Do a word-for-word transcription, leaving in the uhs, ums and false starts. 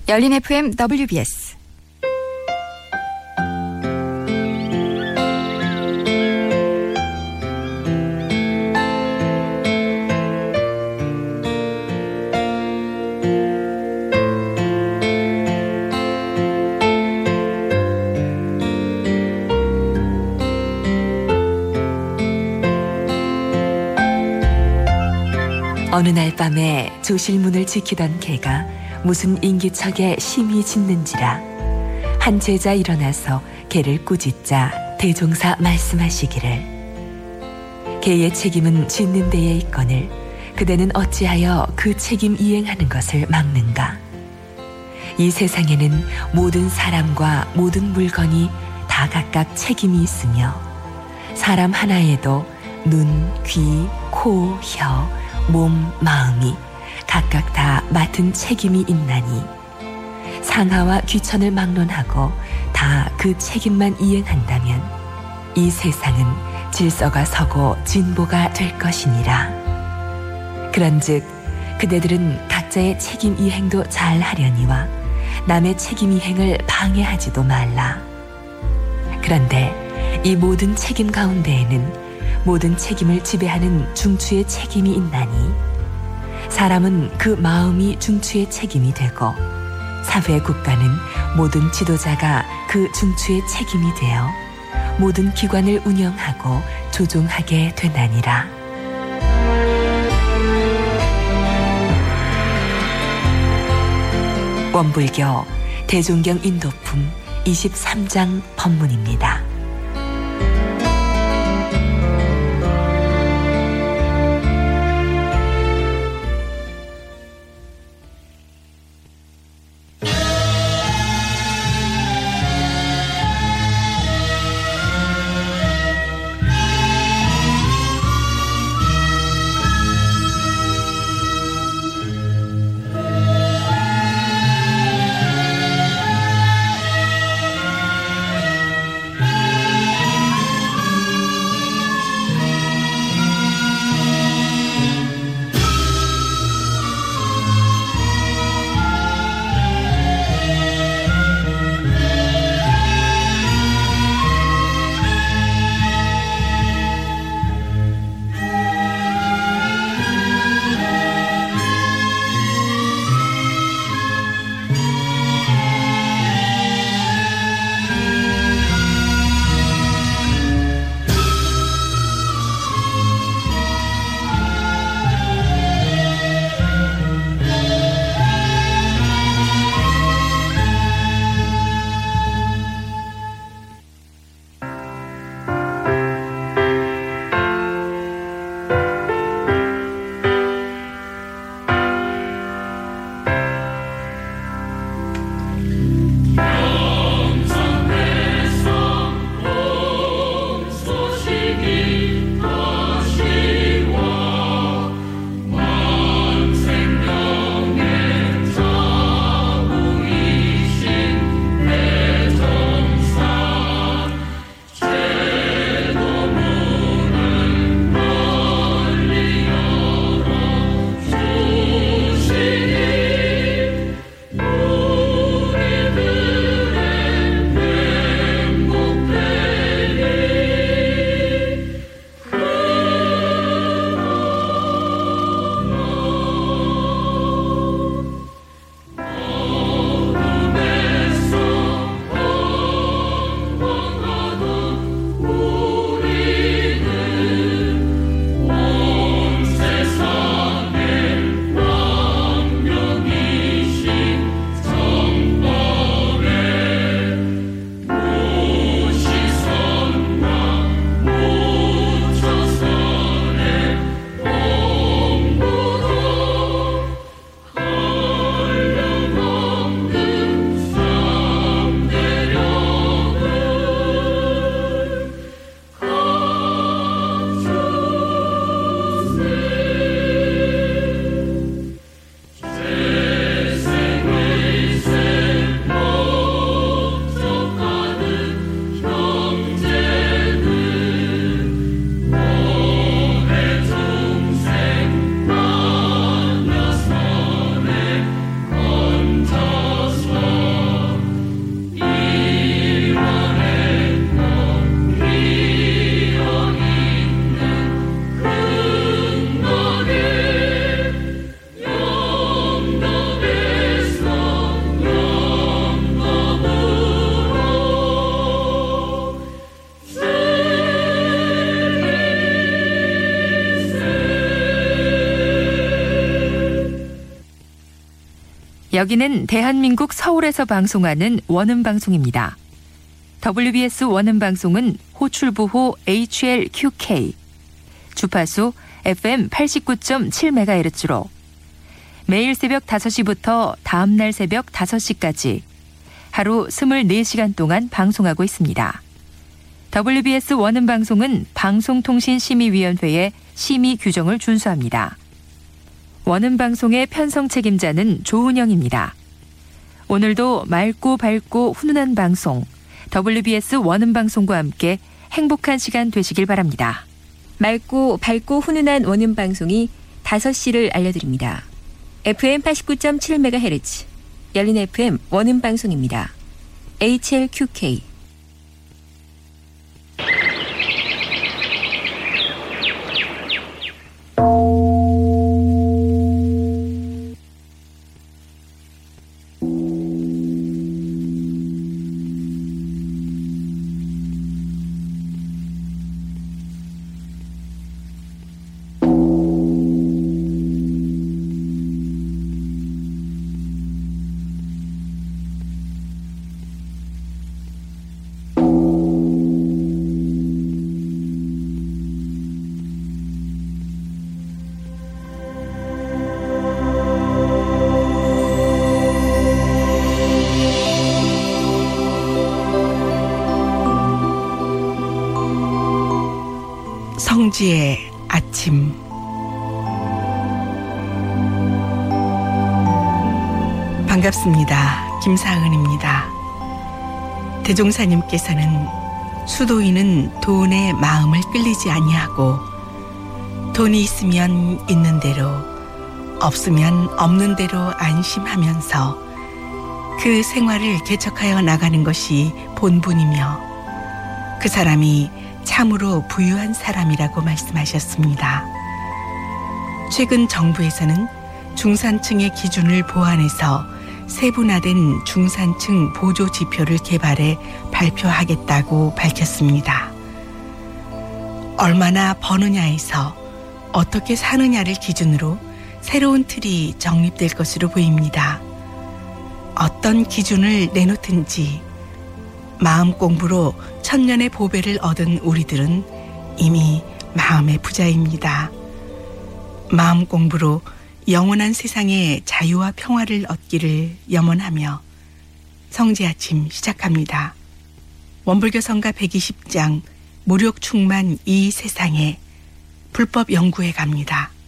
열린 에프엠 더블유비에스 어느 날 밤에 조실문을 지키던 개가 무슨 인기척에 심히 짖는지라 한 제자 일어나서 개를 꾸짖자 대종사 말씀하시기를 개의 책임은 짖는 데에 있거늘 그대는 어찌하여 그 책임 이행하는 것을 막는가. 이 세상에는 모든 사람과 모든 물건이 다 각각 책임이 있으며 사람 하나에도 눈, 귀, 코, 혀, 몸, 마음이 각각 다 맡은 책임이 있나니 상하와 귀천을 막론하고 다 그 책임만 이행한다면 이 세상은 질서가 서고 진보가 될 것이니라. 그런즉 그대들은 각자의 책임 이행도 잘 하려니와 남의 책임 이행을 방해하지도 말라. 그런데 이 모든 책임 가운데에는 모든 책임을 지배하는 중추의 책임이 있나니 사람은 그 마음이 중추의 책임이 되고 사회 국가는 모든 지도자가 그 중추의 책임이 되어 모든 기관을 운영하고 조종하게 되나니라. 원불교 대종경 인도품 이십삼 장 법문입니다. 여기는 대한민국 서울에서 방송하는 원음방송입니다. 더블유비에스 원음방송은 호출부호 에이치엘큐케이, 주파수 에프엠 팔십구 점 칠 메가헤르츠로 매일 새벽 다섯 시부터 다음날 새벽 다섯 시까지 하루 이십사 시간 동안 방송하고 있습니다. 더블유비에스 원음방송은 방송통신심의위원회의 심의 규정을 준수합니다. 원음방송의 편성 책임자는 조은영입니다. 오늘도 맑고 밝고 훈훈한 방송, 더블유비에스 원음방송과 함께 행복한 시간 되시길 바랍니다. 맑고 밝고 훈훈한 원음방송이 다섯 시를 알려드립니다. 에프엠 팔십구 점 칠 메가헤르츠 열린 에프엠 원음방송입니다. 에이치엘큐케이. 성지의 아침. 반갑습니다. 김사은입니다. 대종사님께서는 수도인은 돈에 마음을 끌리지 아니하고 돈이 있으면 있는 대로 없으면 없는 대로 안심하면서 그 생활을 개척하여 나가는 것이 본분이며 그 사람이 참으로 부유한 사람이라고 말씀하셨습니다. 최근 정부에서는 중산층의 기준을 보완해서 세분화된 중산층 보조 지표를 개발해 발표하겠다고 밝혔습니다. 얼마나 버느냐에서 어떻게 사느냐를 기준으로 새로운 틀이 정립될 것으로 보입니다. 어떤 기준을 내놓든지 마음 공부로 천년의 보배를 얻은 우리들은 이미 마음의 부자입니다. 마음 공부로 영원한 세상의 자유와 평화를 얻기를 염원하며 성지 아침 시작합니다. 원불교성가 백이십 장 무력 충만 이 세상에 불법 연구해 갑니다.